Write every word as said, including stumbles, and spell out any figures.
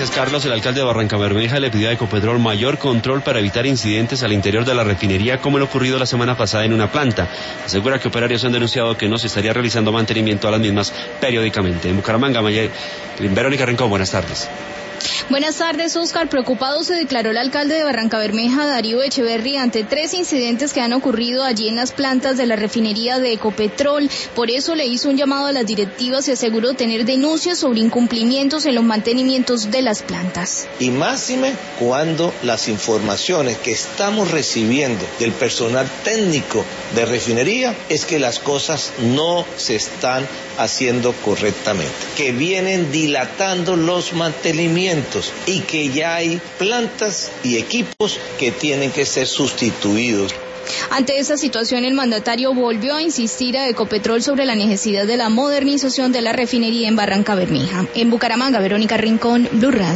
Gracias, Carlos. El alcalde de Barrancabermeja le pidió a Ecopetrol mayor control para evitar incidentes al interior de la refinería, como lo ocurrido la semana pasada en una planta. Asegura que operarios han denunciado que no se estaría realizando mantenimiento a las mismas periódicamente. En Bucaramanga, Maya, Verónica Rincón, buenas tardes. Buenas tardes, Oscar. Preocupado se declaró el alcalde de Barrancabermeja, Darío Echeverri, ante tres incidentes que han ocurrido allí en las plantas de la refinería de Ecopetrol. Por eso le hizo un llamado a las directivas y aseguró tener denuncias sobre incumplimientos en los mantenimientos de las plantas. Y máxime cuando las informaciones que estamos recibiendo del personal técnico de refinería es que las cosas no se están haciendo correctamente, que vienen dilatando los mantenimientos y que ya hay plantas y equipos que tienen que ser sustituidos. Ante esta situación, el mandatario volvió a insistir a Ecopetrol sobre la necesidad de la modernización de la refinería en Barrancabermeja. En Bucaramanga, Verónica Rincón, Blue Radio.